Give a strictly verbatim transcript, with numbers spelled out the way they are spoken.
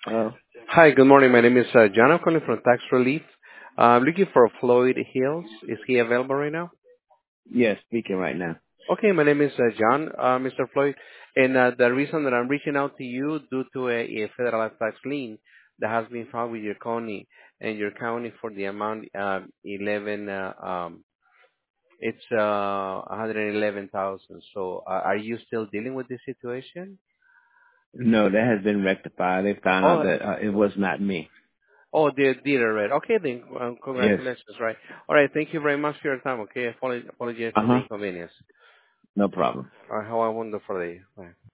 Uh, Hi, good morning. My name is uh, John. I'm calling from Tax Relief. Uh, I'm looking for Floyd Hills. Is he available right now? yes, speaking right now. Okay, my name is uh, John, uh, mister Floyd, and uh, the reason that I'm reaching out to you due to a, a federal tax lien that has been filed with your county and your county for the amount uh, eleven. Uh, um, it's uh, one hundred eleven thousand. So, uh, are you still dealing with this situation? No, that has been rectified. They found out Oh, that uh, it was not me. Oh, they did already. Okay, then. Um, Yes. congratulations, right? All right. Thank you very much for your time. Okay, I apologize apologize Uh for the huh. inconvenience. No problem. All right, have a wonderful day. Bye.